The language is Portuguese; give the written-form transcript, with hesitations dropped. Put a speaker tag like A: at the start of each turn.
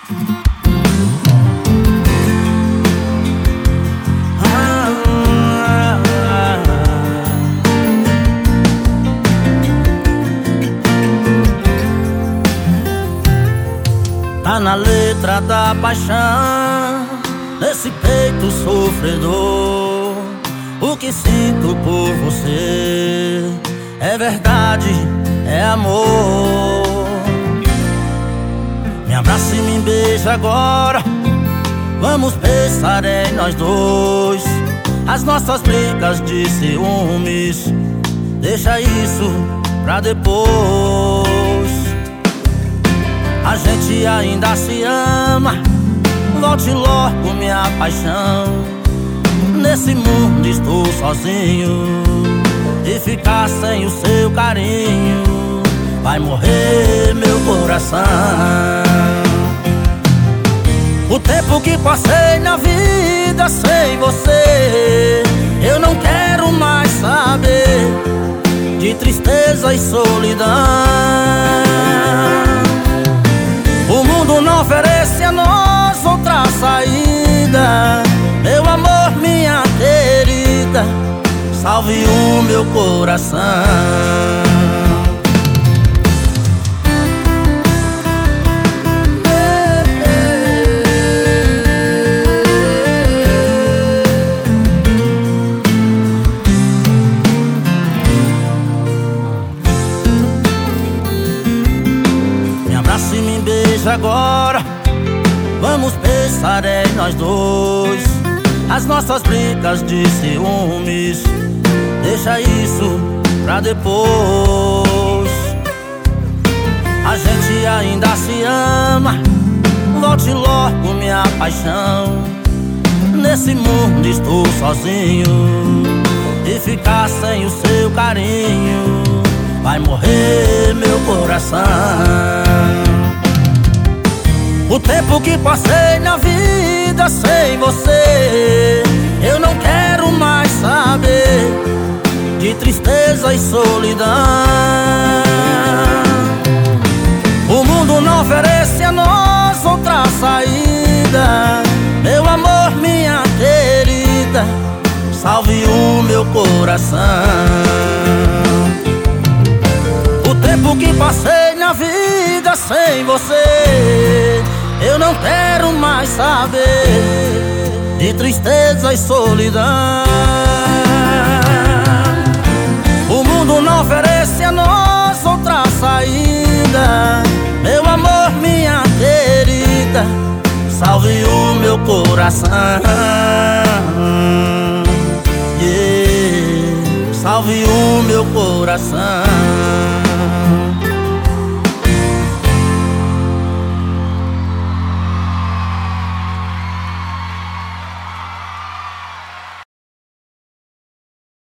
A: Tá na letra da paixão, nesse peito sofredor. O que sinto por você é verdade, é amor. Me abraça e me beija agora. Vamos pensar em nós dois. As nossas brigas de ciúmes, deixa isso pra depois. A gente ainda se ama, volte logo minha paixão. Nesse mundo estou sozinho, e ficar sem o seu carinho vai morrer meu coração. O tempo que passei na vida sem você, eu não quero mais saber de tristeza e solidão. O mundo não oferece a nós outra saída. Meu amor, minha querida, salve o meu coração. Me abraça e me beija agora. Vamos pensar em nós dois. As nossas brigas de ciúmes, deixa isso pra depois. A gente ainda se ama, volte logo minha paixão. Nesse mundo estou sozinho, e ficar sem o seu carinho vai morrer meu coração. O tempo que passei na vida sem você, eu não quero mais saber de tristeza e solidão. O mundo não oferece a nós outra saída. Meu amor, minha querida, salve o meu coração. O tempo que passei na vida sem você, eu não quero mais saber de tristeza e solidão. O mundo não oferece a nós outra saída. Meu amor, minha querida, salve o meu coração. Yeah, salve o meu coração.